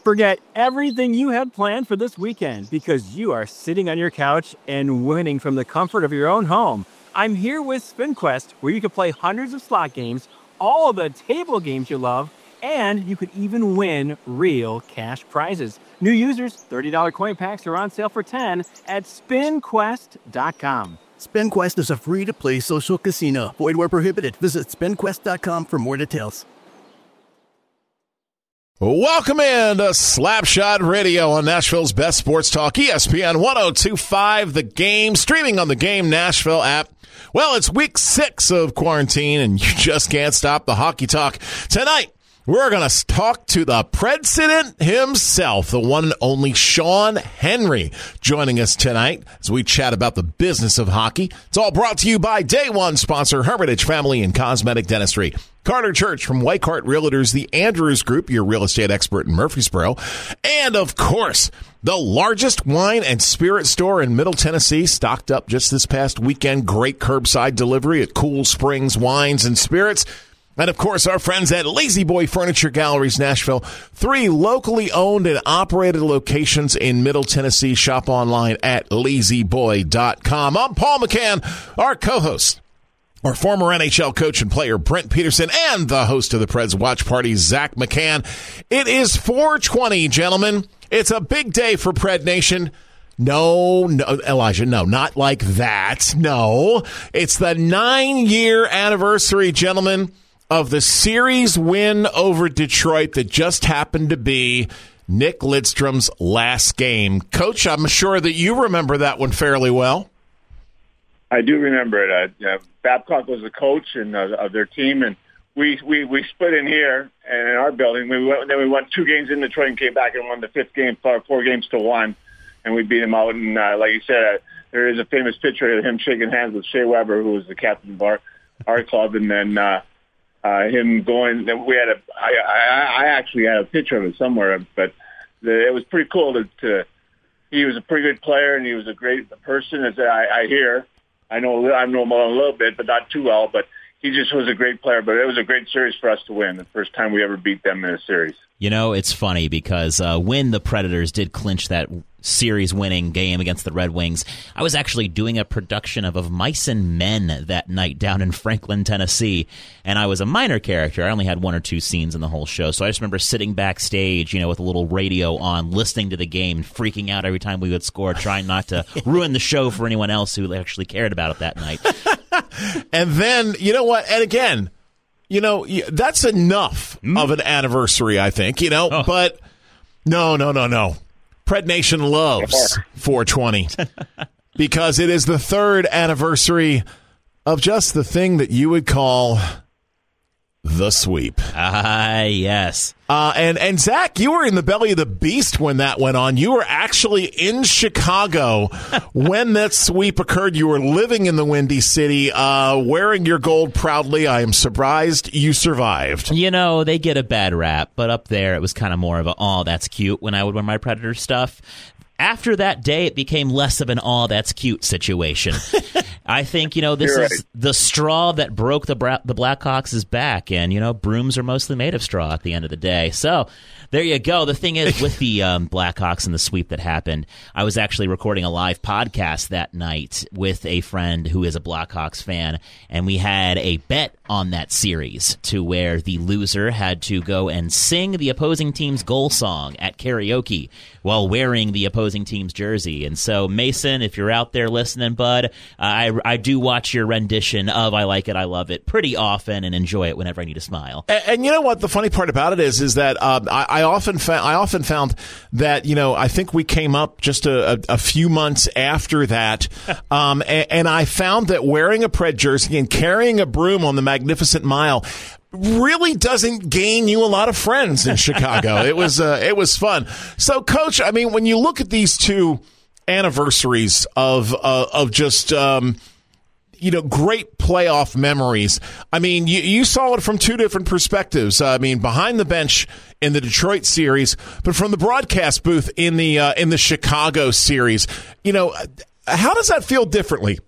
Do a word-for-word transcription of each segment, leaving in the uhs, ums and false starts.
Forget everything you had planned for this weekend because you are sitting on your couch and winning from the comfort of your own home. I'm here with SpinQuest, where you can play hundreds of slot games, all the table games you love, and you could even win real cash prizes. New users, thirty dollars coin packs are on sale for ten dollars at spin quest dot com. SpinQuest is a free-to-play social casino. Void where prohibited. Visit spin quest dot com for more details. Welcome in to Slapshot Radio on Nashville's best sports talk, E S P N one oh two point five The Game, streaming on the Game Nashville app. Well, it's week six of quarantine, and you just can't stop the hockey talk. Tonight, we're going to talk to the president himself, the one and only Sean Henry, joining us tonight as we chat about the business of hockey. It's all brought to you by Day One sponsor, Hermitage Family and Cosmetic Dentistry. Carter Church from Whitehart Realtors, the Andrews Group, your real estate expert in Murfreesboro. And, of course, the largest wine and spirit store in Middle Tennessee, stocked up just this past weekend. Great curbside delivery at Cool Springs Wines and Spirits. And, of course, our friends at Lazy Boy Furniture Galleries, Nashville. Three locally owned and operated locations in Middle Tennessee. Shop online at lazy boy dot com. I'm Paul McCann, our co-host. Our former N H L coach and player, Brent Peterson, and the host of the Preds Watch Party, Zach McCann. It is four twenty, gentlemen. It's a big day for Pred Nation. No, no, Elijah, no, not like that. No, it's the nine-year anniversary, gentlemen, of the series win over Detroit that just happened to be Nick Lidstrom's last game. Coach, I'm sure that you remember that one fairly well. I do remember it. Uh, uh, Babcock was the coach and uh, of their team, and we, we, we split in here and in our building. We went, then we went two games in Detroit and came back and won the fifth game, four, four games to one, and we beat him out. And uh, like you said, uh, there is a famous picture of him shaking hands with Shea Weber, who was the captain of our, our club, and then uh, uh, him going. We had a. I, I, I actually had a picture of it somewhere, but the, it was pretty cool to, to. He was a pretty good player, and he was a great person, as I, I hear. I know I know him a little bit, but not too well. But he just was a great player. But it was a great series for us to win. The first time we ever beat them in a series. You know, it's funny because uh, when the Predators did clinch that series-winning game against the Red Wings, I was actually doing a production of Of Mice and Men that night down in Franklin, Tennessee, and I was a minor character. I only had one or two scenes in the whole show, so I just remember sitting backstage, you know, with a little radio on, listening to the game, freaking out every time we would score, trying not to ruin the show for anyone else who actually cared about it that night. And then, you know what, and again, you know, that's enough mm. of an anniversary, I think, you know, oh. but no, no, no, no. Pred Nation loves four twenty because it is the third anniversary of just the thing that you would call the sweep. Ah, yes. Uh, and, and Zach, you were in the belly of the beast when that went on. You were actually in Chicago when that sweep occurred. You were living in the Windy City, uh, wearing your gold proudly. I am surprised you survived. You know, they get a bad rap, but up there it was kind of more of a, oh, that's cute when I would wear my Predator stuff. After that day, it became less of an "aw, that's cute" situation. I think, you know, this You're is right. the straw that broke the Bra- the Blackhawks' back, and, you know, brooms are mostly made of straw at the end of the day. So there you go. The thing is, with the um, Blackhawks and the sweep that happened, I was actually recording a live podcast that night with a friend who is a Blackhawks fan, and we had a bet on that series to where the loser had to go and sing the opposing team's goal song at karaoke while wearing the opposing team's jersey. And so, Mason, if you're out there listening, bud, uh, I, I do watch your rendition of I Like It, I Love It pretty often and enjoy it whenever I need to smile. And, and you know what? The funny part about it is, is that um, I, I often fa- I often found that, you know, I think we came up just a, a, a few months after that, um, and, and I found that wearing a Pred jersey and carrying a broom on the Magnificent Mile really doesn't gain you a lot of friends in Chicago. It was uh, it was fun. So, Coach, I mean, when you look at these two anniversaries of uh, of just um, you know, great playoff memories. I mean, you, you saw it from two different perspectives. I mean, behind the bench in the Detroit series, but from the broadcast booth in the uh, in the Chicago series. You know, how does that feel differently?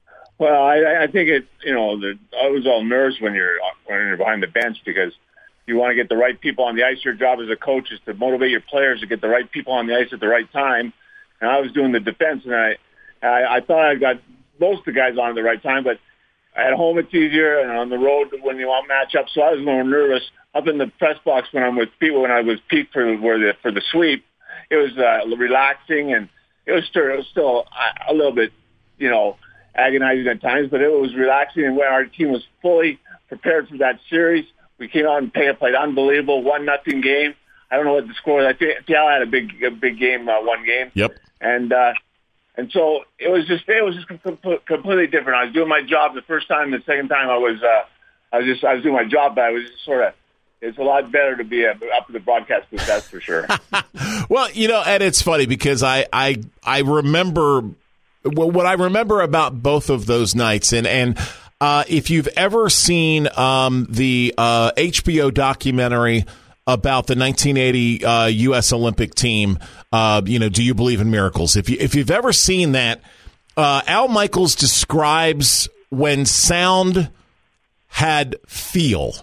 Well, I, I think it, you know, the, it was all nerves when you're when you're behind the bench because You want to get the right people on the ice. Your job as a coach is to motivate your players to get the right people on the ice at the right time. And I was doing the defense, and I, I, I thought I got most of the guys on at the right time, but at home it's easier, and on the road when you want matchups. So I was more nervous. Up in the press box when I'm with people, when I was Pete for where the for the sweep, it was uh, relaxing, and it was still, it was still a little bit, you know, agonizing at times, but it was relaxing. And when our team was fully prepared for that series, we came out and played unbelievable, one nothing game. I don't know what the score was. I think Seattle had a big, a big game, uh, one game. Yep. And uh, and so it was just, it was just completely different. I was doing my job the first time. The second time, I was, uh, I was just, I was doing my job, but I was just sort of. It's a lot better to be up in the broadcast booth, that's for sure. Well, you know, and it's funny because I, I, I remember well, what I remember about both of those nights, and and uh, if you've ever seen um, the uh, H B O documentary about the nineteen eighty uh, U S Olympic team, uh, you know, Do You Believe in Miracles? If you if you've ever seen that, uh, Al Michaels describes when sound had feel.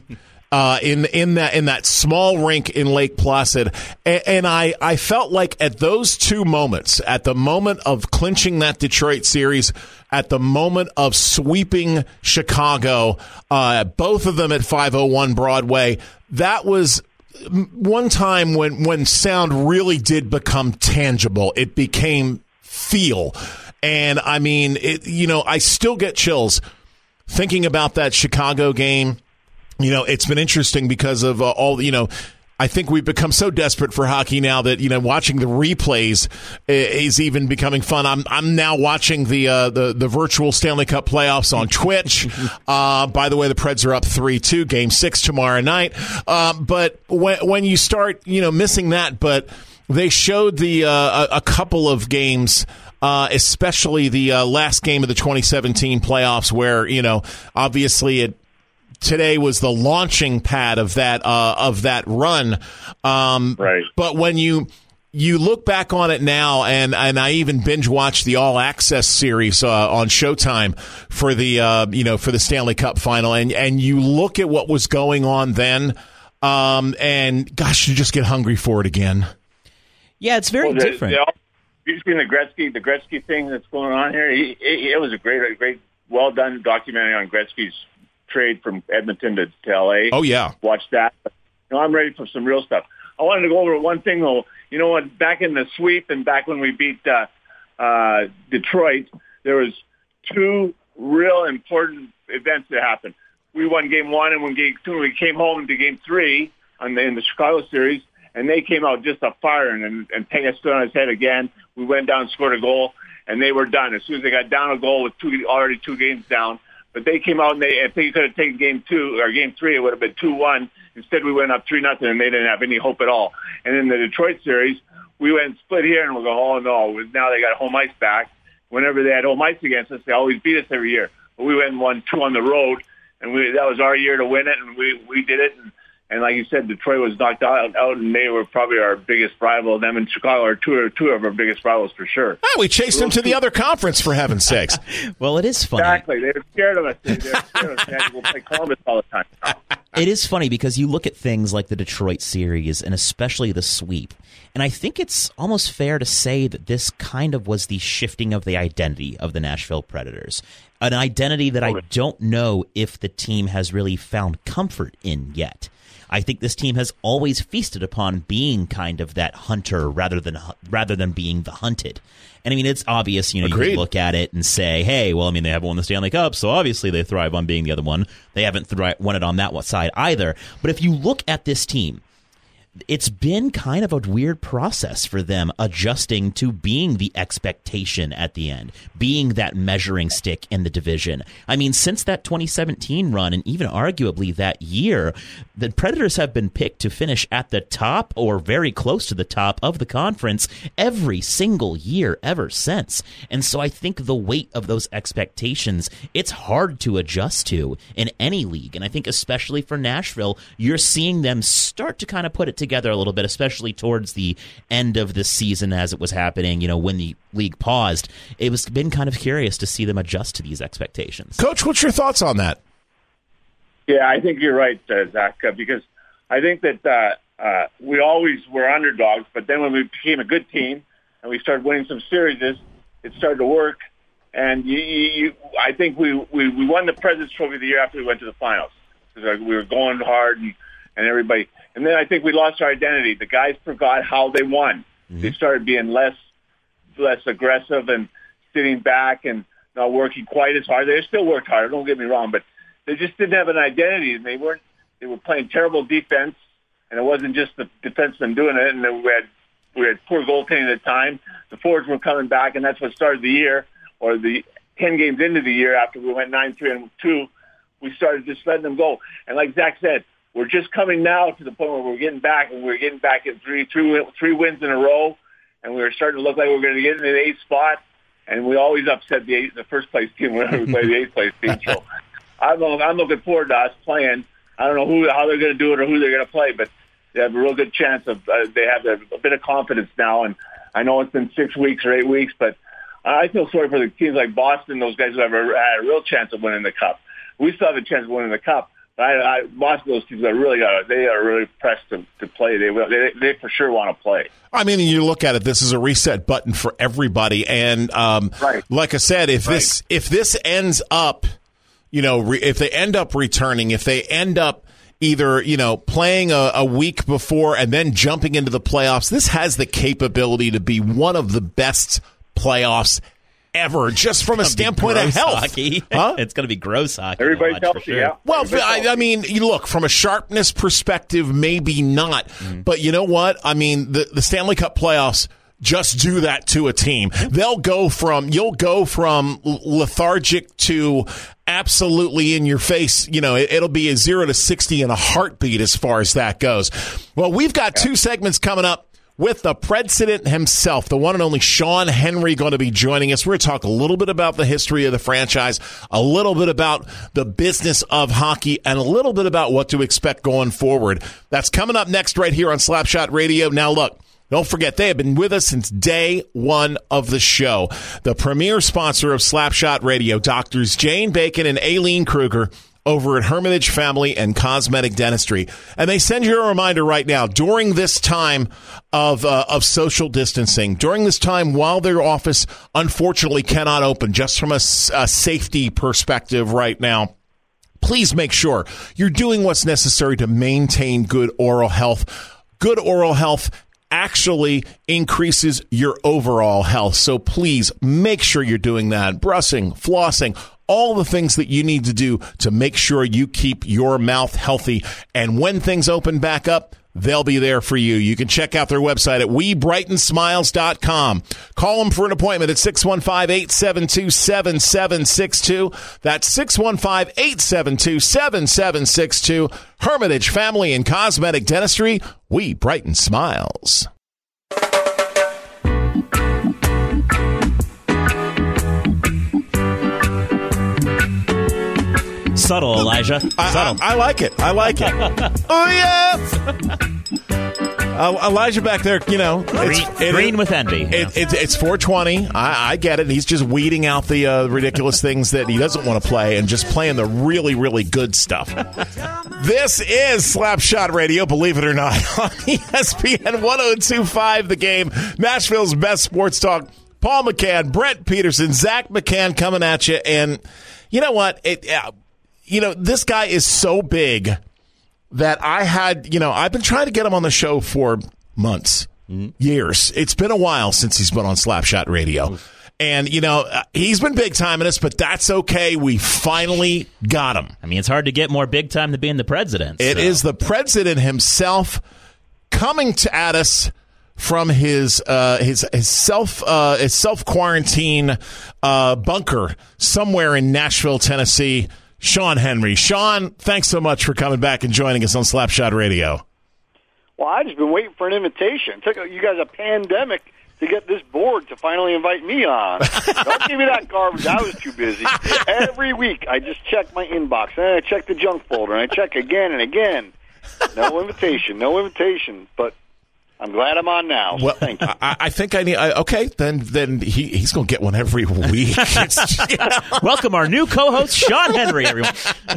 Uh, in in that in that small rink in Lake Placid, and, and I, I felt like at those two moments, at the moment of clinching that Detroit series, at the moment of sweeping Chicago, uh, both of them at five oh one Broadway, that was one time when when sound really did become tangible. It became feel, and I mean, it, you know, I still get chills thinking about that Chicago game. You know, it's been interesting because of uh, all, you know, I think we've become so desperate for hockey now that, you know, watching the replays is even becoming fun. I'm I'm now watching the uh, the, the virtual Stanley Cup playoffs on Twitch. Uh, by the way, the Preds are up three two, game six tomorrow night. Uh, but when, when you start, you know, missing that, but they showed the uh, a, a couple of games, uh, especially the uh, last game of the twenty seventeen playoffs where, you know, obviously it, today was the launching pad of that uh, of that run, um, right? But when you you look back on it now, and, and I even binge watched the All Access series uh, on Showtime for the uh, you know for the Stanley Cup final, and and you look at what was going on then, um, and gosh, you just get hungry for it again. Yeah, it's very well, the, different. The, you've seen the Gretzky the Gretzky thing that's going on here. He, it, it was a great, a great, well done documentary on Gretzky's trade from Edmonton to, to L A. Oh, yeah. Watch that. You know, I'm ready for some real stuff. I wanted to go over one thing, though. You know what? Back in the sweep and back when we beat uh, uh, Detroit, there was two real important events that happened. We won game one, and when game two, we came home to game three on the, in the Chicago series, and they came out just a fire, and, and Pena stood on his head again. We went down and scored a goal, and they were done. As soon as they got down a goal with two already two games down, but they came out and they, if they could have taken game two or game three, it would have been two one. Instead, we went up three nothing, and they didn't have any hope at all. And in the Detroit series, we went and split here, and we go, oh no! Now they got home ice back. Whenever they had home ice against us, they always beat us every year. But we went and won two on the road, and we that was our year to win it, and we we did it. And, and like you said, Detroit was knocked out, out, and they were probably our biggest rival. Them and Chicago are two, two of our biggest rivals for sure. Oh, we chased them to the other conference, for heaven's sakes. Well, it is funny. Exactly. They were scared of us. They were scared of us. They had to go play Columbus all the time. It is funny because you look at things like the Detroit series and especially the sweep, and I think it's almost fair to say that this kind of was the shifting of the identity of the Nashville Predators, an identity that I don't know if the team has really found comfort in yet. I think this team has always feasted upon being kind of that hunter rather than rather than being the hunted. And I mean, it's obvious, you know, Agreed. you can look at it and say, hey, well, I mean, they haven't won the Stanley Cup, so obviously they thrive on being the other one. They haven't thri- won it on that side either. But if you look at this team, it's been kind of a weird process for them adjusting to being the expectation at the end, being that measuring stick in the division. I mean, since that twenty seventeen run, and even arguably that year, the Predators have been picked to finish at the top or very close to the top of the conference every single year ever since. And so I think the weight of those expectations, it's hard to adjust to in any league. And I think especially for Nashville, you're seeing them start to kind of put it together a little bit, especially towards the end of the season as it was happening, you know, when the league paused. It was been kind of curious to see them adjust to these expectations. Coach, what's your thoughts on that? Yeah, I think you're right, uh, Zach, uh, because I think that uh, uh, we always were underdogs, but then when we became a good team and we started winning some series, it started to work. And you, you, I think we, we, we won the President's Trophy the year after we went to the finals. We were going hard and, and everybody. And then I think we lost our identity. The guys forgot how they won. Mm-hmm. They started being less less aggressive and sitting back and not working quite as hard. They still worked hard, don't get me wrong, but they just didn't have an identity. And they weren't. They were playing terrible defense, and it wasn't just the defensemen doing it. And then we had we had poor goaltending at the time. The forwards were coming back, and that's what started the year, or the ten games into the year after we went nine three and two. We started just letting them go. And like Zach said, we're just coming now to the point where we're getting back, and we're getting back in three, three, three wins in a row, and we were starting to look like we we're going to get in the eighth spot. And we always upset the eight, the first place team whenever we play the eighth place team. So I'm, I'm looking forward to us playing. I don't know who how they're going to do it or who they're going to play, but they have a real good chance of. Uh, they have a, a bit of confidence now, and I know it's been six weeks or eight weeks, but I feel sorry for the teams like Boston, those guys who have a, had a real chance of winning the Cup. We still have a chance of winning the Cup. But I, I, Boston, those teams are really uh, they are really pressed to, to play. They, they they for sure want to play. I mean, you look at it. This is a reset button for everybody, and um, right. like I said, if right. this if this ends up, you know, re, if they end up returning, if they end up either you know playing a, a week before and then jumping into the playoffs, this has the capability to be one of the best playoffs ever, just from a standpoint of health. Hockey. Huh? It's going to be gross hockey. Everybody's healthy, sure. yeah. Well, I, I mean, you look, from a sharpness perspective, maybe not. Mm. But you know what? I mean, the, the Stanley Cup playoffs just do that to a team. They'll go from, you'll go from lethargic to absolutely in your face. You know, it, it'll be a zero to sixty in a heartbeat as far as that goes. Well, we've got two segments coming up with the president himself, the one and only Sean Henry, going to be joining us. We're going to talk a little bit about the history of the franchise, a little bit about the business of hockey, and a little bit about what to expect going forward. That's coming up next right here on Slapshot Radio. Now, look, don't forget, they have been with us since day one of the show. The premier sponsor of Slapshot Radio, Doctors Jane Bacon and Aileen Kruger, over at Hermitage Family and Cosmetic Dentistry. And they send you a reminder right now, during this time of uh, of social distancing, during this time while their office unfortunately cannot open, just from a, a safety perspective right now, please make sure you're doing what's necessary to maintain good oral health. Good oral health actually increases your overall health. So please make sure you're doing that. Brushing, flossing, all the things that you need to do to make sure you keep your mouth healthy. And when things open back up, they'll be there for you. You can check out their website at we brighten smiles dot com. Call them for an appointment at six one five, eight seven two, seven seven six two. That's six one five, eight seven two, seven seven six two. Hermitage Family and Cosmetic Dentistry. We brighten smiles. Subtle, Elijah. Subtle. I, I, I like it. I like it. Oh, yeah. Uh, Elijah back there, you know. Green, it's, it, green with envy. It, it, it's, it's four twenty. I, I get it. He's just weeding out the uh, ridiculous things that he doesn't want to play and just playing the really, really good stuff. This is Slapshot Radio, believe it or not, on E S P N one oh two point five The Game, Nashville's best sports talk. Paul McCann, Brent Peterson, Zach McCann coming at you. And you know what? It... Uh, You know, this guy is so big that I had, you know, I've been trying to get him on the show for months, mm-hmm. years. It's been a while since he's been on Slapshot Radio. Mm-hmm. And, you know, he's been big time in us, but that's okay. We finally got him. I mean, it's hard to get more big time than being the president. It so. is the president himself coming to at us from his uh, his his self uh, his self quarantine uh, bunker somewhere in Nashville, Tennessee. Sean Henry. Sean, thanks so much for coming back and joining us on Slapshot Radio. Well, I've just been waiting for an invitation. It took you guys a pandemic to get this board to finally invite me on. Don't give me that garbage. I was too busy. Every week, I just check my inbox, and then I check the junk folder, and I check again and again. No invitation, no invitation. But I'm glad I'm on now. So well, thank you. I, I think I need. I, okay, then then he, he's going to get one every week. It's, you know. Welcome our new co-host, Sean Henry, everyone.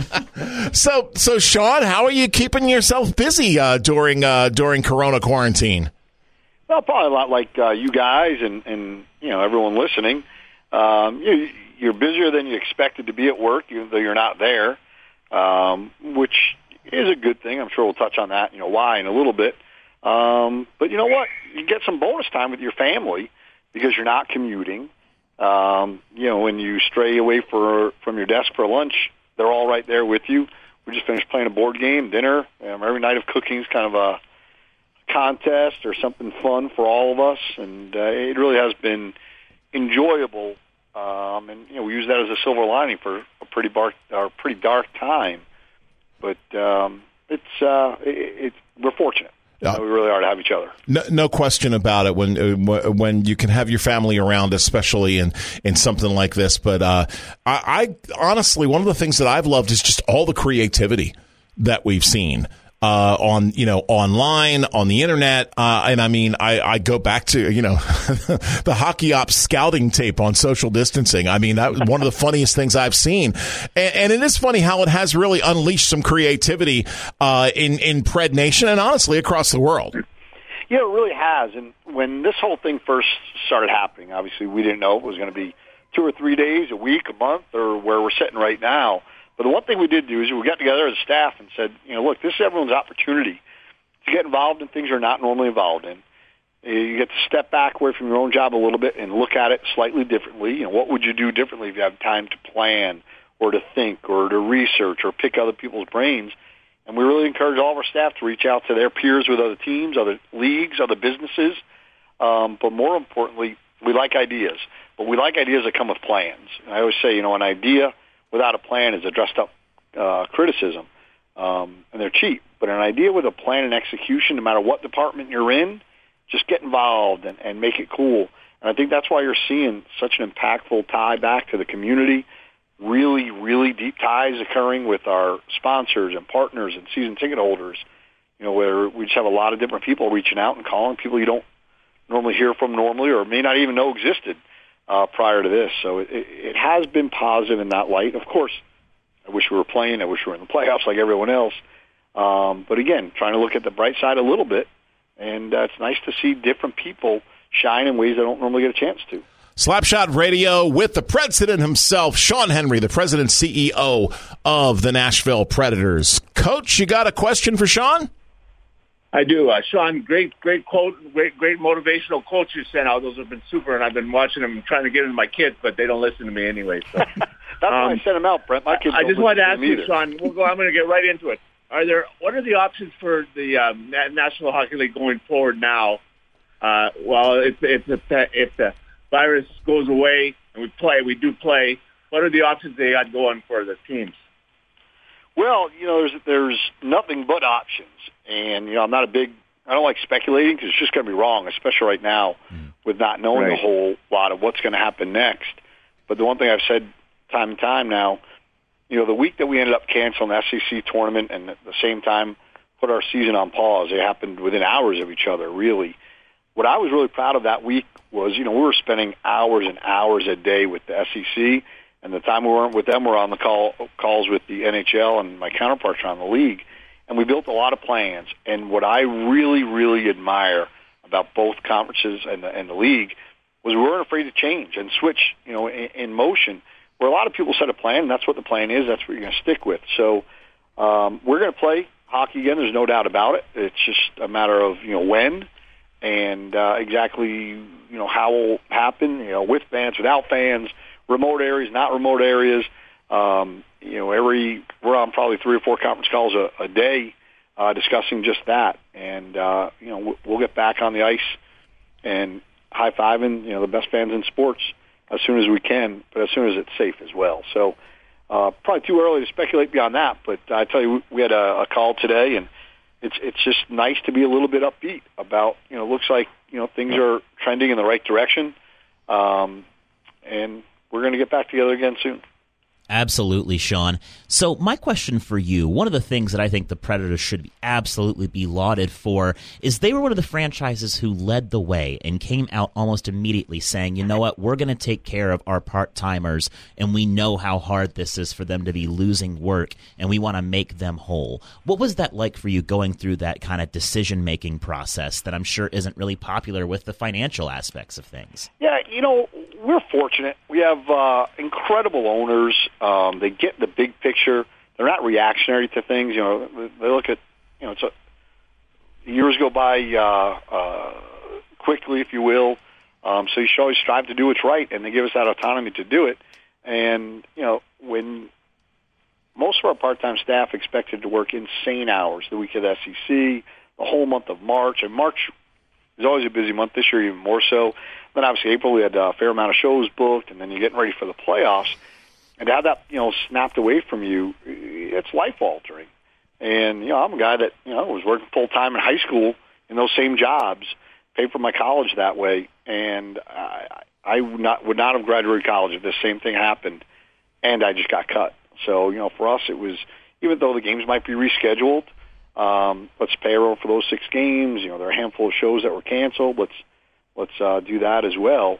So, so Sean, how are you keeping yourself busy uh, during uh, during Corona quarantine? Well, probably a lot like uh, you guys and, and you know everyone listening. Um, you, you're busier than you expected to be at work, even though you're not there, um, which is a good thing. I'm sure we'll touch on that, you know, why in a little bit. Um, but you know what? You get some bonus time with your family because you're not commuting. Um, you know, when you stray away for, from your desk for lunch, they're all right there with you. We just finished playing a board game, dinner. Um, every night of cooking is kind of a contest or something fun for all of us, and uh, it really has been enjoyable. Um, and you know, we use that as a silver lining for a pretty dark, or pretty dark time. But um, it's uh, it, it, we're fortunate. Uh, we really are to have each other. No, no question about it. When uh, when you can have your family around, especially in, in something like this. But uh, I, I honestly, one of the things that I've loved is just all the creativity that we've seen. Uh, on, you know, online, on the internet. Uh, and I mean, I, I go back to, you know, the Hockey Ops scouting tape on social distancing. I mean, that was one of the funniest things I've seen. And, and it is funny how it has really unleashed some creativity, uh, in, in Pred Nation and honestly across the world. Yeah, it really has. And when this whole thing first started happening, obviously we didn't know it was going to be two or three days, a week, a month, or where we're sitting right now. But the one thing we did do is we got together as a staff and said, you know, look, this is everyone's opportunity to get involved in things they're not normally involved in. You get to step back away from your own job a little bit and look at it slightly differently. You know, what would you do differently if you have time to plan or to think or to research or pick other people's brains? And we really encourage all of our staff to reach out to their peers with other teams, other leagues, other businesses. Um, but more importantly, we like ideas. But we like ideas that come with plans. And I always say, you know, an idea without a plan is a dressed-up uh, criticism, um, and they're cheap. But an idea with a plan and execution, no matter what department you're in, just get involved and, and make it cool. And I think that's why you're seeing such an impactful tie back to the community, really, really deep ties occurring with our sponsors and partners and season ticket holders, you know, where we just have a lot of different people reaching out and calling, people you don't normally hear from normally or may not even know existed. Uh, prior to this. So it, it has been positive in that light. Of course, I wish we were playing. I wish we were in the playoffs like everyone else. Um, but again, trying to look at the bright side a little bit. And uh, it's nice to see different people shine in ways they don't normally get a chance to. Slapshot Radio with the president himself, Sean Henry, the president and C E O of the Nashville Predators. Coach, you got a question for Sean? I do. Uh, Sean, great, great quote, great, great motivational quotes you sent out. Those have been super, and I've been watching them, trying to get them to my kids, but they don't listen to me anyway. So. That's um, why I sent them out, Brent. My kids I don't just wanted to ask to you, either. Sean, we'll go, I'm going to get right into it. Are there, what are the options for the um, National Hockey League going forward now? Uh, well, if, if, the, if the virus goes away and we play, we do play, what are the options they got going for the teams? Well, you know, there's, there's nothing but options. And, you know, I'm not a big, I don't like speculating because it's just going to be wrong, especially right now mm. with not knowing right. a whole lot of what's going to happen next. But the one thing I've said time and time now, you know, the week that we ended up canceling the S E C tournament and at the same time put our season on pause, it happened within hours of each other, really. What I was really proud of that week was, you know, we were spending hours and hours a day with the S E C, and the time we weren't with them, we were on the call calls with the N H L and my counterparts around the league. And we built a lot of plans. And what I really, really admire about both conferences and the, and the league was we weren't afraid to change and switch, you know, in, in motion. Where a lot of people set a plan, and that's what the plan is. That's what you're going to stick with. So um, we're going to play hockey again. There's no doubt about it. It's just a matter of, you know, when and uh, exactly, you know, how it will happen, you know, with fans, without fans, remote areas, not remote areas. Um, you know, every we're on probably three or four conference calls a, a day uh, discussing just that, and uh, you know, we'll get back on the ice and high fiving, you know, the best fans in sports as soon as we can, but as soon as it's safe as well. So uh, probably too early to speculate beyond that, but I tell you, we had a, a call today, and it's it's just nice to be a little bit upbeat about, you know, it looks like, you know, things are trending in the right direction, um, and we're going to get back together again soon. Absolutely, Sean. So my question for you, one of the things that I think the Predators should be absolutely be lauded for is they were one of the franchises who led the way and came out almost immediately saying, you know what, we're going to take care of our part-timers, and we know how hard this is for them to be losing work, and we want to make them whole. What was that like for you going through that kind of decision-making process that I'm sure isn't really popular with the financial aspects of things? Yeah, you know, we're fortunate. We have uh, incredible owners. Um, they get the big picture. They're not reactionary to things. You know, they look at, you know, it's a, years go by uh, uh, quickly, if you will. Um, so you should always strive to do what's right, and they give us that autonomy to do it. And, you know, when most of our part-time staff expected to work insane hours the week of the S E C, the whole month of March, and March is always a busy month, this year even more so. Then obviously April we had a fair amount of shows booked, and then you're getting ready for the playoffs. And to have that, you know, snapped away from you, it's life-altering. And, you know, I'm a guy that, you know, was working full-time in high school in those same jobs, paid for my college that way, and I, I would, not, would not have graduated college if this same thing happened, and I just got cut. So, you know, for us it was, even though the games might be rescheduled, um, let's pay everyone for those six games. You know, there are a handful of shows that were canceled. Let's let's uh, do that as well,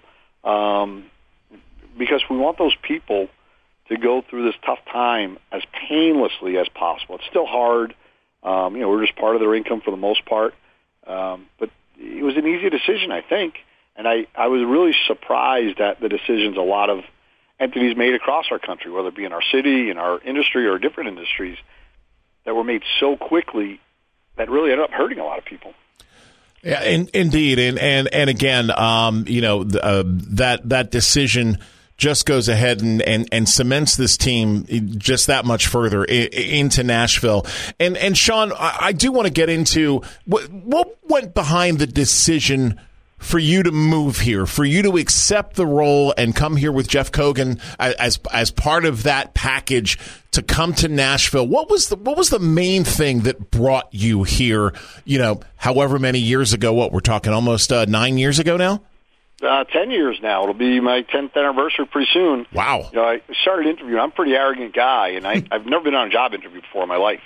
um, because we want those people to go through this tough time as painlessly as possible. It's still hard. Um, you know, we're just part of their income for the most part. Um, but it was an easy decision, I think. And I, I was really surprised at the decisions a lot of entities made across our country, whether it be in our city, in our industry, or different industries, that were made so quickly that really ended up hurting a lot of people. Yeah, in, indeed, and and and again, um, you know, uh, that that decision just goes ahead and, and, and cements this team just that much further I, into Nashville. And and Sean, I, I do want to get into what, what went behind the decision for you to move here, for you to accept the role and come here with Jeff Cogan as as part of that package to come to Nashville. What was the what was the main thing that brought you here? You know, however many years ago. What we're talking, almost uh, nine years ago now. Uh, ten years now. It'll be my tenth anniversary pretty soon. Wow. You know, I started interviewing. I'm a pretty arrogant guy, and I, I've never been on a job interview before in my life.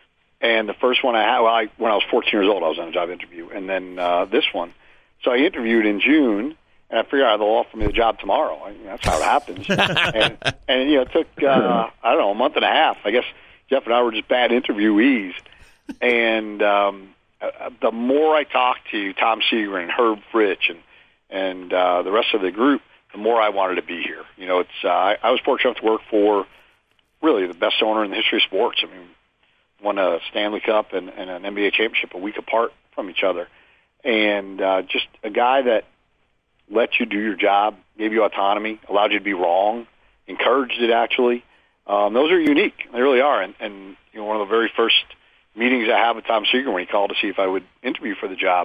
And the first one I had, well, I, when I was fourteen years old, I was on a job interview, and then uh, this one. So I interviewed in June, and I figured out they'll offer me the job tomorrow. I mean, that's how it happens. and, and, you know, it took, uh, I don't know, a month and a half. I guess Jeff and I were just bad interviewees. And um, uh, the more I talked to Tom Seager and Herb Fritch and, and uh, the rest of the group, the more I wanted to be here. You know, it's uh, I, I was fortunate enough to work for really the best owner in the history of sports. I mean, won a Stanley Cup and, and an N B A championship a week apart from each other. And uh, just a guy that let you do your job, gave you autonomy, allowed you to be wrong, encouraged it actually. Um, those are unique. They really are. And, and you know, one of the very first meetings I had with Tom Seager when he called to see if I would interview for the job,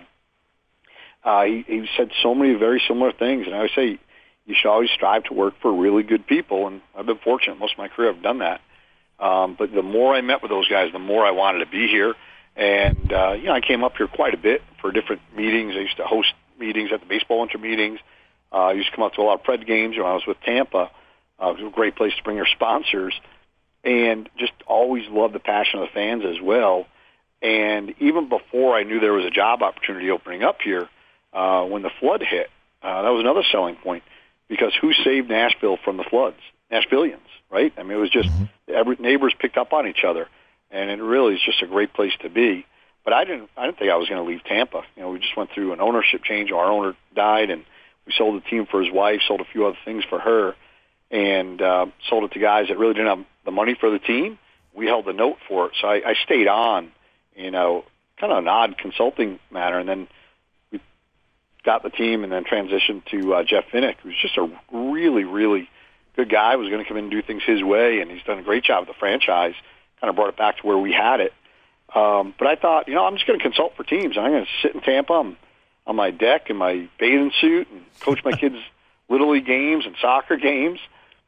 uh, he, he said so many very similar things. And I would say you should always strive to work for really good people. And I've been fortunate. Most of my career I've done that. Um, but the more I met with those guys, the more I wanted to be here. And, uh, you know, I came up here quite a bit for different meetings. I used to host meetings at the baseball winter meetings. Uh, I used to come out to a lot of Pred games when I was with Tampa. Uh, it was a great place to bring your sponsors. And just always loved the passion of the fans as well. And even before I knew there was a job opportunity opening up here, uh, when the flood hit, uh, that was another selling point. Because who saved Nashville from the floods? Nashvillians, right? I mean, it was just every neighbors picked up on each other. And it really is just a great place to be. But I didn't I didn't think I was going to leave Tampa. You know, we just went through an ownership change. Our owner died, and we sold the team for his wife, sold a few other things for her, and uh, sold it to guys that really didn't have the money for the team. We held the note for it. So I, I stayed on, you know, kind of an odd consulting matter. And then we got the team and then transitioned to uh, Jeff Vinik, who's just a really, really good guy, was going to come in and do things his way, and he's done a great job with the franchise. Kind of brought it back to where we had it. Um, but I thought, you know, I'm just going to consult for teams. I'm going to sit in Tampa on, on my deck in my bathing suit and coach my kids' Little League games and soccer games.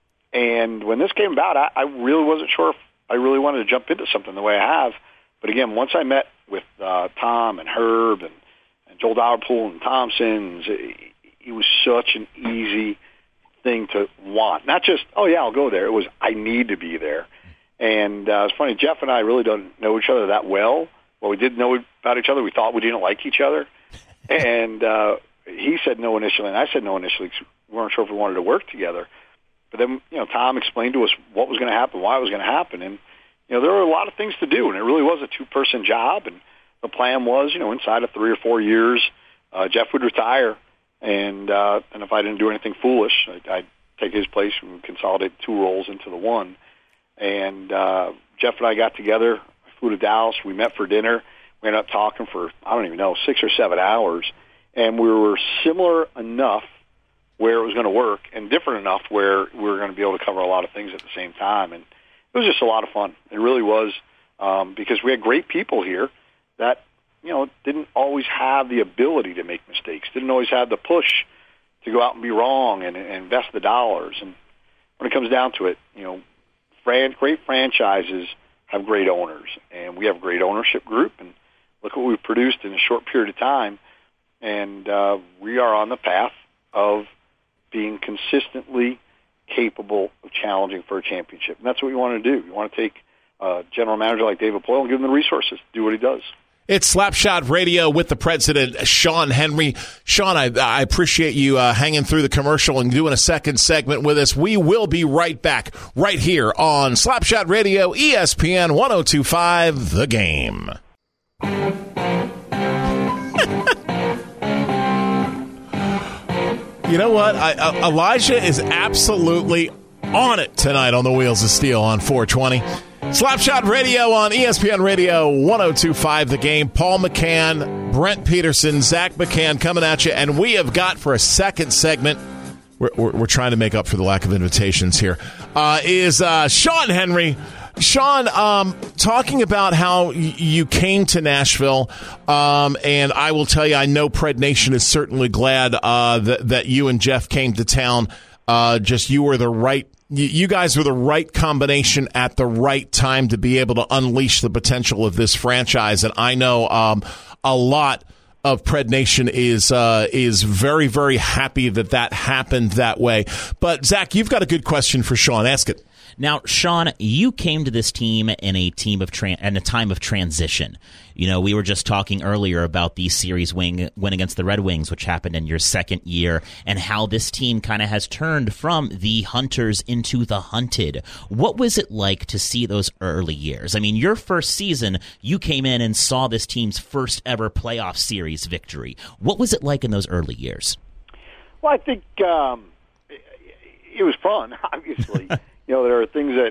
And when this came about, I, I really wasn't sure if I really wanted to jump into something the way I have. But again, once I met with uh, Tom and Herb and, and Joel Dauerpool and Thompson's, it, it was such an easy thing to want. Not just, oh, yeah, I'll go there. It was, I need to be there. And uh, it's funny, Jeff and I really don't know each other that well. Well, we did know about each other. We thought we didn't like each other. And uh, he said no initially, and I said no initially because we weren't sure if we wanted to work together. But then, you know, Tom explained to us what was going to happen, why it was going to happen. And, you know, there were a lot of things to do, and it really was a two-person job. And the plan was, you know, inside of three or four years, uh, Jeff would retire. And uh, and if I didn't do anything foolish, I'd, I'd take his place and consolidate two roles into the one. And uh, Jeff and I got together, flew to Dallas. We met for dinner. We ended up talking for, I don't even know, six or seven hours. And we were similar enough where it was going to work and different enough where we were going to be able to cover a lot of things at the same time. And it was just a lot of fun. It really was, um, because we had great people here that, you know, didn't always have the ability to make mistakes, didn't always have the push to go out and be wrong and, and invest the dollars. And when it comes down to it, you know, fran- great franchises have great owners, and we have a great ownership group, and look what we've produced in a short period of time. And uh, we are on the path of being consistently capable of challenging for a championship. And that's what we want to do. We want to take a general manager like David Poile and give him the resources to do what he does. It's Slapshot Radio with the president, Sean Henry. Sean, I, I appreciate you uh, hanging through the commercial and doing a second segment with us. We will be right back right here on Slapshot Radio, E S P N one oh two point five, The Game. You know what? I, uh, Elijah is absolutely on it tonight on the Wheels of Steel on four twenty. Slapshot Radio on E S P N Radio one oh two point five, The Game. Paul McCann, Brent Peterson, Zach McCann coming at you. And we have got for a second segment, we're, we're, we're trying to make up for the lack of invitations here, uh, is uh, Sean Henry. Sean, um, talking about how y- you came to Nashville, um, and I will tell you, I know Pred Nation is certainly glad uh, that, that you and Jeff came to town. Uh, just you were the right You guys were the right combination at the right time to be able to unleash the potential of this franchise. And I know um, a lot of Pred Nation is uh, is very, very happy that that happened that way. But, Zach, you've got a good question for Sean. Ask it. Now, Sean, you came to this team in a team of tra- in a time of transition. You know, we were just talking earlier about the series win, win against the Red Wings, which happened in your second year, and how this team kind of has turned from the hunters into the hunted. What was it like to see those early years? I mean, your first season, you came in and saw this team's first ever playoff series victory. What was it like in those early years? Well, I think um, it, it was fun, obviously. You know, there are things that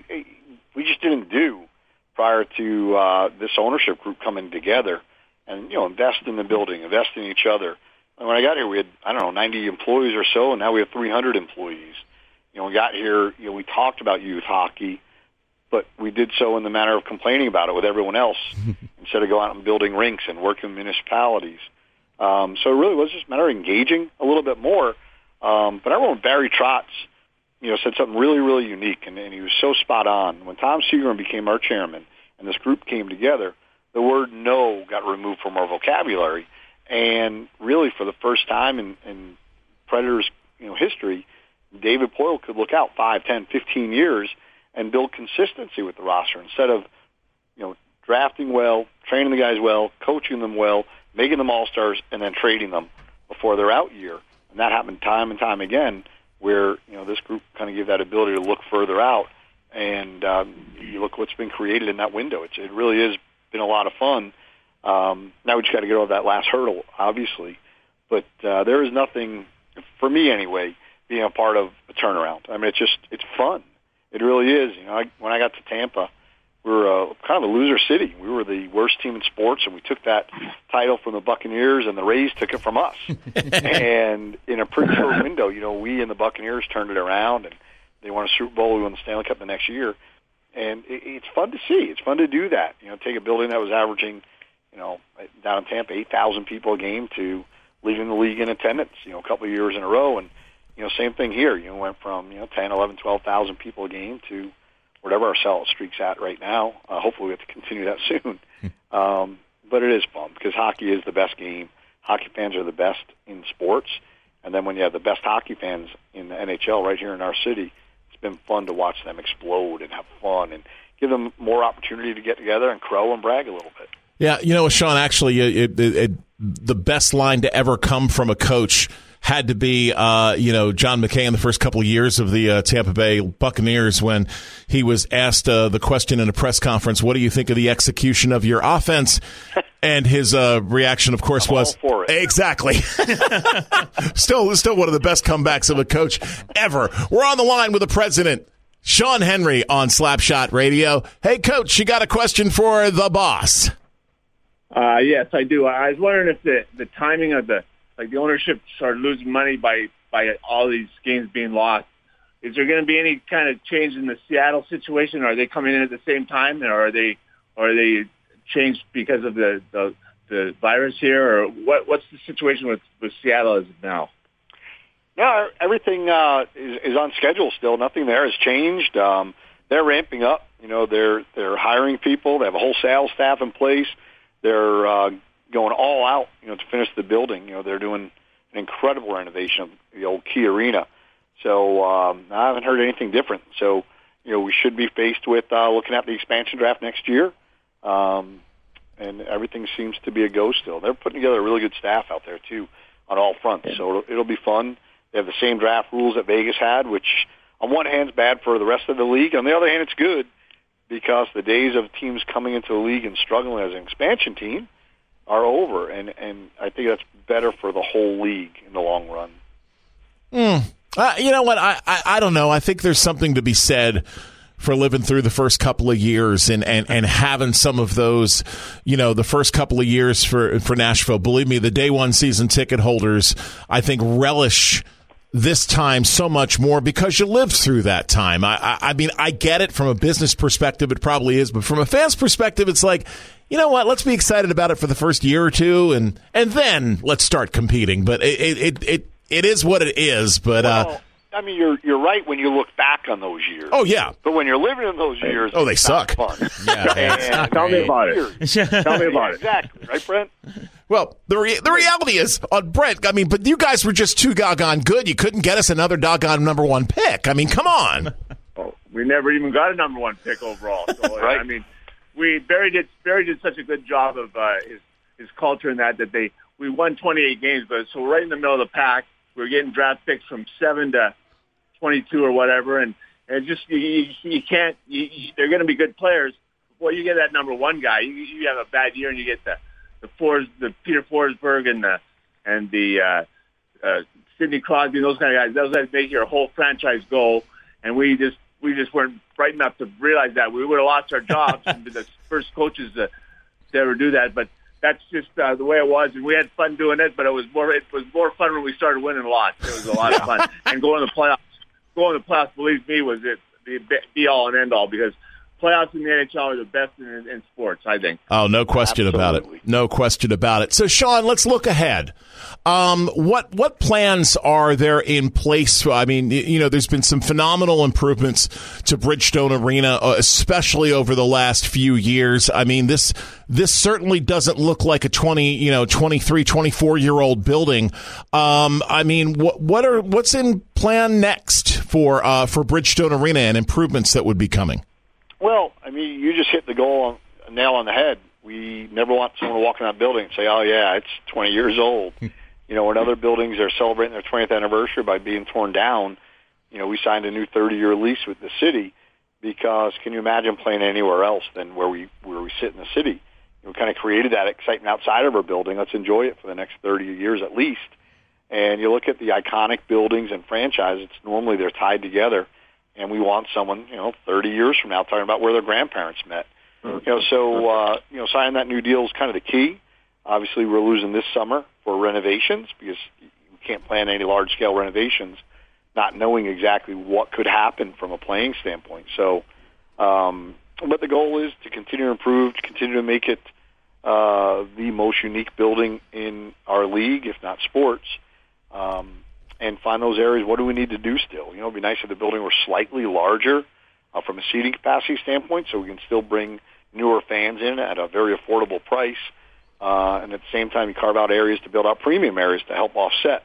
we just didn't do prior to uh, this ownership group coming together and, you know, invest in the building, invest in each other. And when I got here, we had, I don't know, ninety employees or so, and now we have three hundred employees. You know, we got here, you know, we talked about youth hockey, but we did so in the manner of complaining about it with everyone else instead of going out and building rinks and working with municipalities. Um, so it really was just a matter of engaging a little bit more. Um, but I remember Barry Trotz, you know, said something really, really unique, and, and he was so spot on. When Tom Seagren became our chairman and this group came together, the word no got removed from our vocabulary. And really, for the first time in, in Predators, you know, history, David Poile could look out five, ten, fifteen years and build consistency with the roster instead of, you know, drafting well, training the guys well, coaching them well, making them all-stars, and then trading them before their out year. And that happened time and time again, where, you know, this group kind of gave that ability to look further out, and um, you look what's been created in that window. It's, it really has been a lot of fun. Um, now we just got to get over that last hurdle, obviously, but uh, there is nothing, for me anyway, being a part of a turnaround. I mean, it's just, it's fun. It really is. You know, I, when I got to Tampa, we were uh, kind of a loser city. We were the worst team in sports, and we took that title from the Buccaneers, and the Rays took it from us. And in a pretty short window, you know, we and the Buccaneers turned it around, and they won a Super Bowl. We won the Stanley Cup the next year. And it, it's fun to see. It's fun to do that. You know, take a building that was averaging, you know, down in Tampa, eight thousand people a game to leading the league in attendance, you know, a couple of years in a row. And, you know, same thing here. You know, went from, you know, ten, eleven, twelve thousand people a game to whatever our sales streak's at right now. Uh, hopefully we have to continue that soon. um, but it is fun because hockey is the best game. Hockey fans are the best in sports. And then when you have the best hockey fans in the N H L right here in our city, it's been fun to watch them explode and have fun and give them more opportunity to get together and crow and brag a little bit. Yeah, you know, Sean, actually, it, it, it, the best line to ever come from a coach had to be, uh, you know, John McKay in the first couple of years of the uh, Tampa Bay Buccaneers when he was asked uh, the question in a press conference, what do you think of the execution of your offense? And his uh, reaction, of course, I'm was, all for it. Exactly. still, still one of the best comebacks of a coach ever. We're on the line with the president, Sean Henry, on Slapshot Radio. Hey, Coach, you got a question for the boss? Uh, yes, I do. I was wondering if the, the timing of the like the ownership started losing money by, by all these games being lost. Is there going to be any kind of change in the Seattle situation? Are they coming in at the same time, or are they or are they changed because of the, the, the virus here? Or what, what's the situation with, with Seattle as of now? No, everything uh, is, is on schedule still. Nothing there has changed. Um, they're ramping up. You know, they're they're hiring people. They have a whole sales staff in place. They're uh, going all out, you know, to finish the building. You know, they're doing an incredible renovation of the old Key Arena. So um, I haven't heard anything different. So, you know, we should be faced with uh, looking at the expansion draft next year. Um, and everything seems to be a go still. They're putting together a really good staff out there, too, on all fronts. So it'll, it'll be fun. They have the same draft rules that Vegas had, which on one hand is bad for the rest of the league. On the other hand, it's good because the days of teams coming into the league and struggling as an expansion team are over, and, and I think that's better for the whole league in the long run. Mm. Uh, you know what? I, I, I don't know. I think there's something to be said for living through the first couple of years and, and, and having some of those, you know, the first couple of years for, for Nashville. Believe me, the day one season ticket holders, I think, relish this time so much more because you lived through that time. I, I, I mean, I get it from a business perspective. It probably is. But from a fan's perspective, it's like, you know what? Let's be excited about it for the first year or two, and, and then let's start competing. But it it it, it is what it is. But well, uh, I mean, you're you're right when you look back on those years. Oh yeah. But when you're living in those years, oh, they it's suck. not fun. Yeah, and, Tell me about it. Tell me about it. Exactly, right, Brent? Well, the re- the reality is, on Brent, I mean, but you guys were just too doggone good. You couldn't get us another doggone number one pick. I mean, come on. Oh, we never even got a number one pick overall. So, right. I mean, we Barry did Barry did such a good job of uh, his his culture in that that they we won twenty-eight games, but so right in the middle of the pack, we were getting draft picks from seven to twenty-two or whatever, and and just you, you, you can't. You, you, they're going to be good players. Before you get that number one guy, you, you have a bad year and you get the the Fors, the Peter Forsberg and the and the uh, uh, Sidney Crosby, and those kind of guys. Those guys make your whole franchise go, and we just we just weren't bright enough to realize that. We would have lost our jobs and been the first coaches to, to ever do that. But that's just uh, the way it was, and we had fun doing it. But it was more it was more fun when we started winning lots. It was a lot of fun, and going to the playoffs. Going to the playoffs, believe me, was it the be all and end all because playoffs in the N H L are the best in, in sports, I think. Oh, no question Absolutely. about it. No question about it. So, Sean, let's look ahead. Um, what what plans are there in place? I mean, you know, there's been some phenomenal improvements to Bridgestone Arena, especially over the last few years. I mean, this this certainly doesn't look like a twenty, you know, twenty-three, twenty-four year old building. Um, I mean, what what are what's in plan next for uh, for Bridgestone Arena and improvements that would be coming? Well, I mean, you just hit the goal on, nail on the head. We never want someone to walk in that building and say, oh, yeah, it's twenty years old. You know, when other buildings are celebrating their twentieth anniversary by being torn down, you know, we signed a new thirty-year lease with the city because can you imagine playing anywhere else than where we where we sit in the city? We kind of created that excitement outside of our building. Let's enjoy it for the next thirty years at least. And you look at the iconic buildings and franchises, normally they're tied together. And we want someone, you know, thirty years from now talking about where their grandparents met. You know, so, uh, you know, signing that new deal is kind of the key. Obviously, we're losing this summer for renovations because we can't plan any large-scale renovations not knowing exactly what could happen from a playing standpoint. So, um, but the goal is to continue to improve, to continue to make it uh, the most unique building in our league, if not sports. Um and find those areas, what do we need to do still? You know, it would be nice if the building were slightly larger uh, from a seating capacity standpoint so we can still bring newer fans in at a very affordable price. Uh, and at the same time, you carve out areas to build out premium areas to help offset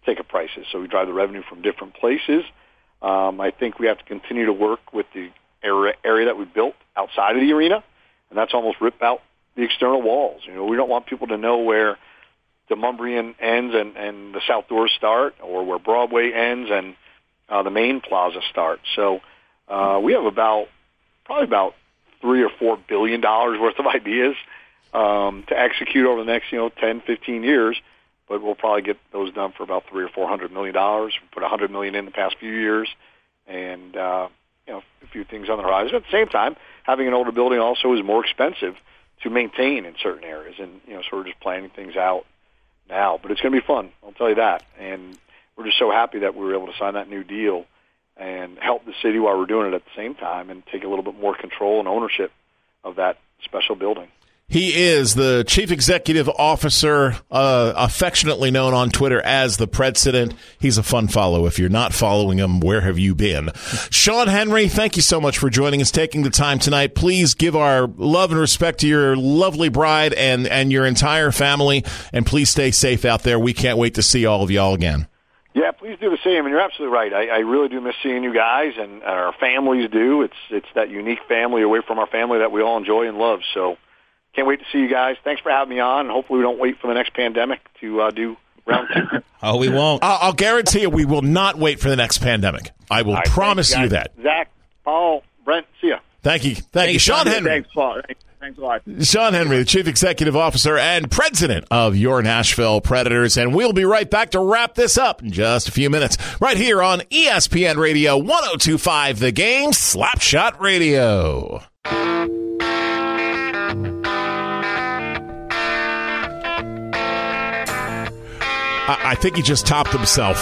ticket prices. So we drive the revenue from different places. Um, I think we have to continue to work with the area, area that we built outside of the arena, and that's almost rip out the external walls. You know, we don't want people to know where the Mumbrian ends and, and the South Doors start, or where Broadway ends and uh, the main plaza starts. So uh, we have about probably about three or four billion dollars worth of ideas um, to execute over the next, you know, ten, fifteen years. But we'll probably get those done for about three or four hundred million dollars. We put a hundred million in the past few years, and uh, you know, a few things on the horizon. At the same time, having an older building also is more expensive to maintain in certain areas, and you know, so we're just planning things out now. But it's going to be fun, I'll tell you that. And we're just so happy that we were able to sign that new deal and help the city while we're doing it at the same time, and take a little bit more control and ownership of that special building. He is the Chief Executive Officer, uh, affectionately known on Twitter as the President. He's a fun follow. If you're not following him, where have you been? Sean Henry, thank you so much for joining us, taking the time tonight. Please give our love and respect to your lovely bride and, and your entire family, and please stay safe out there. We can't wait to see all of y'all again. Yeah, please do the same. And you're absolutely right. I, I really do miss seeing you guys, and our families do. It's it's that unique family away from our family that we all enjoy and love. So can't wait to see you guys. Thanks for having me on. Hopefully we don't wait for the next pandemic to uh, do round two. Oh, we won't. I'll, I'll guarantee you we will not wait for the next pandemic. I will right, promise you, you that. Zach, Paul, Brent, see ya. Thank you. Thank, Thank you. Sean Sean Henry. Thanks, Paul. Thanks, thanks a lot. Sean Henry, the Chief Executive Officer and President of your Nashville Predators. And we'll be right back to wrap this up in just a few minutes. Right here on E S P N Radio one oh two point five The Game, Slapshot Radio. I think he just topped himself.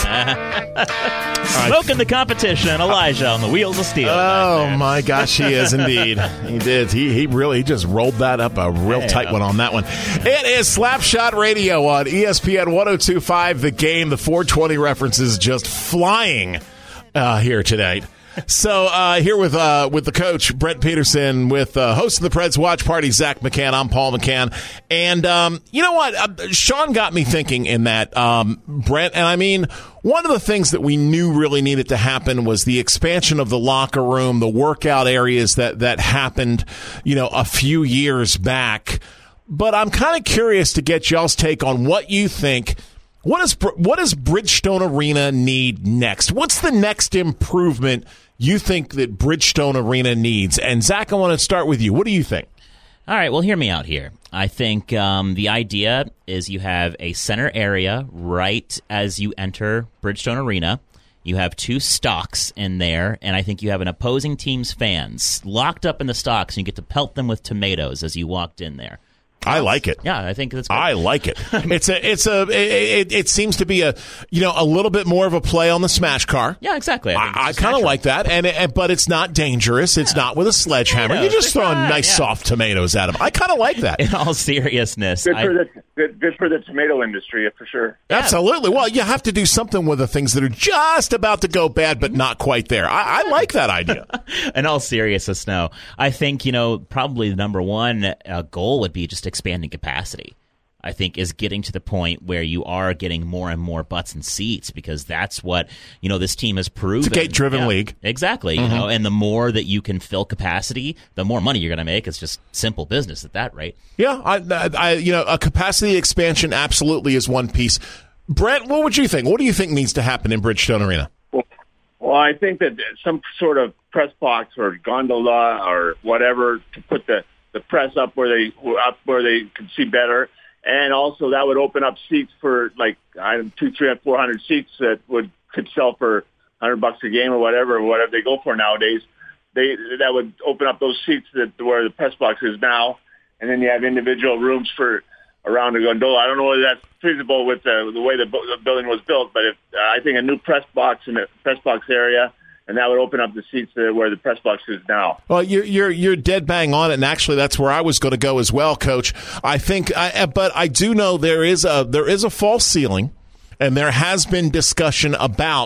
Smoking the competition, Elijah on the wheels of steel. Oh, my gosh, he is indeed. He did. He he really he just rolled that up, a real yeah. tight one on that one. It is Slapshot Radio on E S P N one oh two point five The Game. The four twenty references just flying uh, here tonight. So uh, here with uh, with the coach, Brent Peterson, with uh, host of the Preds Watch Party, Zach McCann. I'm Paul McCann. And um, you know what? Uh, Sean got me thinking in that, um, Brent. And I mean, one of the things that we knew really needed to happen was the expansion of the locker room, the workout areas that, that happened, you know, a few years back. But I'm kind of curious to get y'all's take on what you think. What does what does Bridgestone Arena need next? What's the next improvement you think that Bridgestone Arena needs? And Zach, I want to start with you. What do you think? All right, well, hear me out here. I think um, the idea is you have a center area right as you enter Bridgestone Arena. You have two stocks in there, and I think you have an opposing team's fans locked up in the stocks, and you get to pelt them with tomatoes as you walked in there. I like it. Yeah, I think that's good. I like it. It's a, it's a, it, it seems to be a, you know, a little bit more of a play on the smash car. Yeah, exactly. I, I, I kind of like that, and it, but it's not dangerous. It's yeah. not with a sledgehammer. You're just throwing fine. nice, yeah. soft tomatoes at them. I kind of like that. In all seriousness, good I, for the good, good for the tomato industry, for sure. Yeah. Absolutely. Well, you have to do something with the things that are just about to go bad, but not quite there. I, I like that idea. In all seriousness, no. I think you know probably the number one uh, goal would be just expanding capacity. I think is getting to the point where you are getting more and more butts and seats, because that's what, you know, this team has proven. It's a gate-driven yeah, league. Exactly. Mm-hmm. You know, and the more that you can fill capacity, the more money you're going to make. It's just simple business at that rate. Yeah, I, I, you know, a capacity expansion absolutely is one piece. Brent, what would you think? What do you think needs to happen in Bridgestone Arena? Well, well I think that some sort of press box or gondola or whatever to put the the press up where they up where they could see better, and also that would open up seats for like I don't know, two, three, four hundred seats that would could sell for hundred bucks a game or whatever, whatever they go for nowadays. They that would open up those seats that where the press box is now, and then you have individual rooms for around the gondola. I don't know whether that's feasible with the, the way the, the building was built, but if uh, I think a new press box in the press box area. And that would open up the seats where the press box is now. Well, you're you're you're dead bang on it, and actually, that's where I was going to go as well, Coach. I think, I, but I do know there is a there is a false ceiling, and there has been discussion about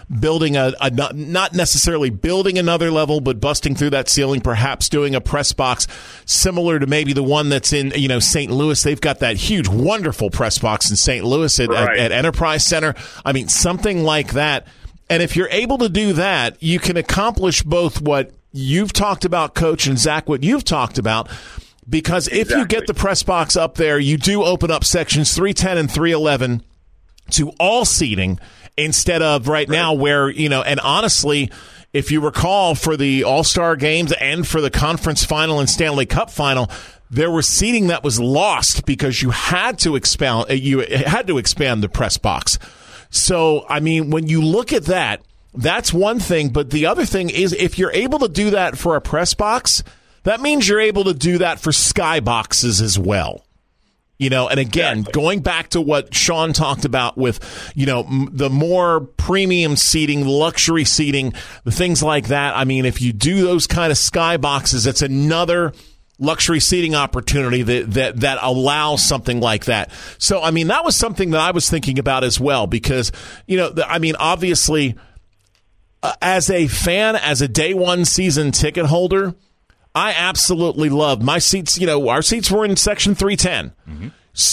building a, a not, not necessarily building another level, but busting through that ceiling, perhaps doing a press box similar to maybe the one that's in, you know, Saint Louis. They've got that huge, wonderful press box in Saint Louis at, right. at, at Enterprise Center. I mean, something like that. And if you're able to do that, you can accomplish both what you've talked about, Coach, and Zach, what you've talked about. Because if exactly. you get the press box up there, you do open up sections three ten and three eleven to all seating instead of right, right now where, you know, and honestly, if you recall for the All-Star games and for the conference final and Stanley Cup final, there was seating that was lost because you had to expand, you had to expand the press box. So, I mean, when you look at that, that's one thing. But the other thing is if you're able to do that for a press box, that means you're able to do that for skyboxes as well. You know, and again, exactly. going back to what Sean talked about with, you know, m- the more premium seating, luxury seating, the things like that. I mean, if you do those kind of skyboxes, it's another luxury seating opportunity that, that, that allows something like that. So, I mean, that was something that I was thinking about as well because, you know, the, I mean, obviously, uh, as a fan, as a day one season ticket holder, I absolutely loved my seats. You know, our seats were in section three ten. Mm-hmm.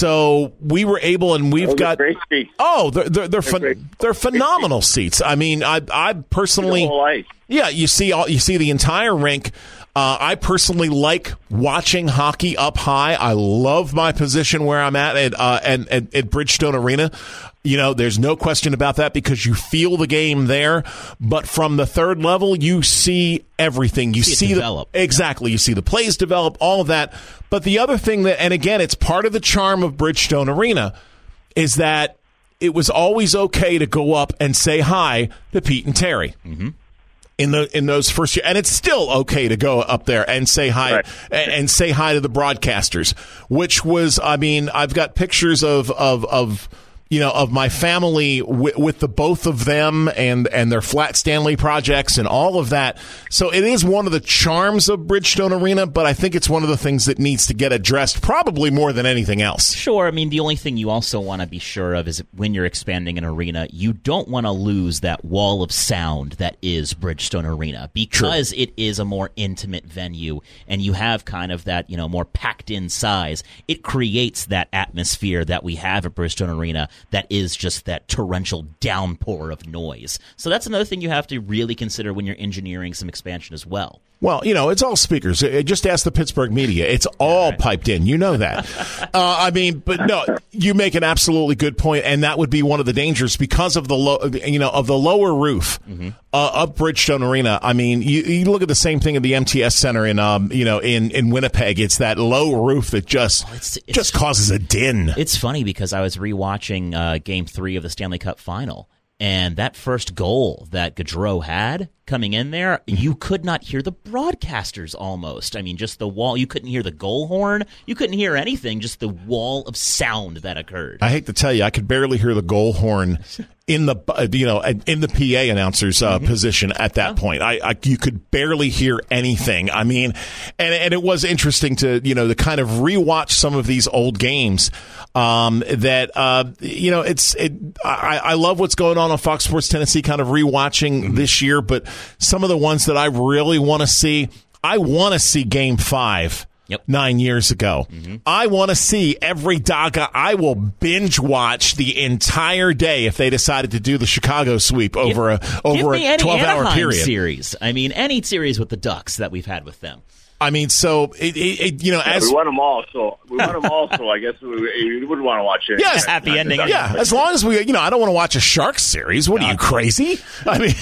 So we were able, and we've Those got great seats. oh, they're they're they're, they're, phen- they're phenomenal seats. I mean, I I personally, yeah, you see all you see the entire rink. Uh, I personally like watching hockey up high. I love my position where I'm at at, uh, at, at, at Bridgestone Arena. You know, there's no question about that because you feel the game there. But from the third level, you see everything. You see, see it the, develop. Exactly. You see the plays develop, all of that. But the other thing that, and again, it's part of the charm of Bridgestone Arena, is that it was always okay to go up and say hi to Pete and Terry. Mm-hmm. In the in those first years, and it's still okay to go up there and say hi right. and, and say hi to the broadcasters. Which was, I mean, I've got pictures of of of you know of my family w- with the both of them and and their Flat Stanley projects and all of that. So it is one of the charms of Bridgestone Arena, but I think it's one of the things that needs to get addressed probably more than anything else. Sure. I mean, the only thing you also want to be sure of is when you're expanding an arena, you don't want to lose that wall of sound that is Bridgestone Arena because True. It is a more intimate venue and you have kind of that, you know, more packed in size. It creates that atmosphere that we have at Bridgestone Arena that is just that torrential downpour of noise. So that's another thing you have to really consider when you're engineering some expansion as well. Well, you know, it's all speakers. Just ask the Pittsburgh media. It's all right. piped in. You know that. uh, I mean, but no, you make an absolutely good point, and that would be one of the dangers because of the low, you know, of the lower roof mm-hmm. uh, of Bridgestone Arena. I mean, you, you look at the same thing at the M T S Center in, um, you know, in, in Winnipeg. It's that low roof that just oh, it's, it's, just causes a din. It's funny because I was rewatching uh, Game Three of the Stanley Cup Final. And that first goal that Gaudreau had coming in there, you could not hear the broadcasters almost. I mean, just the wall. You couldn't hear the goal horn. You couldn't hear anything, just the wall of sound that occurred. I hate to tell you, I could barely hear the goal horn in the, you know, in the P A announcer's uh, mm-hmm. position at that yeah. point. I, I you could barely hear anything. I mean, and and it was interesting to, you know, to kind of rewatch some of these old games. Um, that uh, you know, it's it. I, I love what's going on on Fox Sports Tennessee, kind of rewatching mm-hmm. this year. But some of the ones that I really want to see, I want to see Game Five. Yep. Nine years ago. Mm-hmm. I want to see every Daga. I will binge watch the entire day if they decided to do the Chicago sweep over a over a twelve hour period. Series. I mean, any series with the Ducks that we've had with them. I mean, so it, it, it you know, yeah, as we won them all, so we won them all, so I guess we, we would want to watch it. Yes, happy ending. Yeah, as long as we, you know, I don't want to watch a Sharks series. What God. Are you crazy? I mean,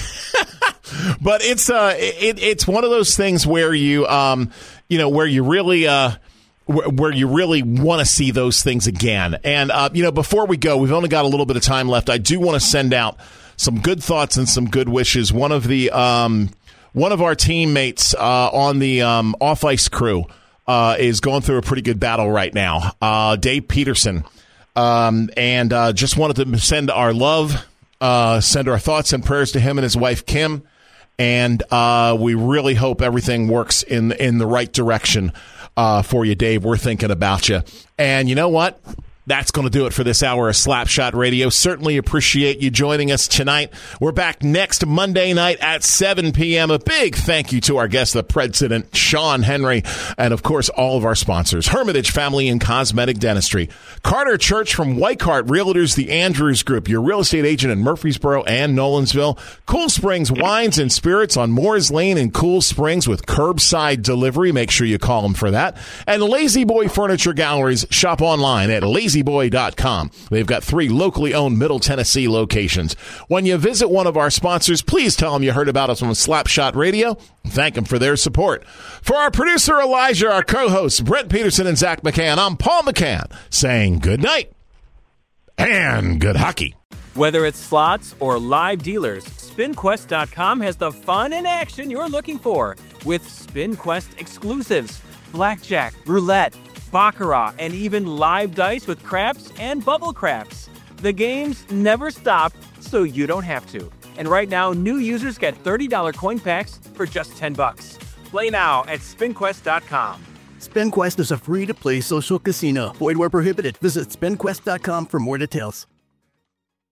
but it's uh, it, it's one of those things where you um, you know, where you really uh. where you really want to see those things again. And, uh, you know, before we go, we've only got a little bit of time left. I do want to send out some good thoughts and some good wishes. One of the um, one of our teammates uh, on the um, off-ice crew uh, is going through a pretty good battle right now, uh, Dave Peterson. Um, and uh, just wanted to send our love, uh, send our thoughts and prayers to him and his wife, Kim. And uh, we really hope everything works in in the right direction uh, for you, Dave. We're thinking about you. And you know what? That's going to do it for this hour of Slapshot Radio. Certainly appreciate you joining us tonight. We're back next Monday night at seven p.m. A big thank you to our guest, the President, Sean Henry, and, of course, all of our sponsors, Hermitage Family and Cosmetic Dentistry, Carter Church from Whitehart Realtors, the Andrews Group, your real estate agent in Murfreesboro and Nolensville, Cool Springs Wines and Spirits on Moores Lane in Cool Springs with curbside delivery. Make sure you call them for that. And Lazy Boy Furniture Galleries. Shop online at lazy boy dot com. They've got three locally owned Middle Tennessee locations. When you visit one of our sponsors, please tell them you heard about us on Slapshot Radio. Thank them for their support. For our producer, Elijah, our co-hosts, Brent Peterson and Zach McCann, I'm Paul McCann saying good night and good hockey. Whether it's slots or live dealers, spin quest dot com has the fun and action you're looking for with SpinQuest exclusives, blackjack, roulette, baccarat, and even live dice with craps and bubble craps. The games never stop, so you don't have to. And right now, new users get thirty dollars coin packs for just ten bucks. Play now at spin quest dot com. SpinQuest is a free-to-play social casino. Void where prohibited. Visit spin quest dot com for more details.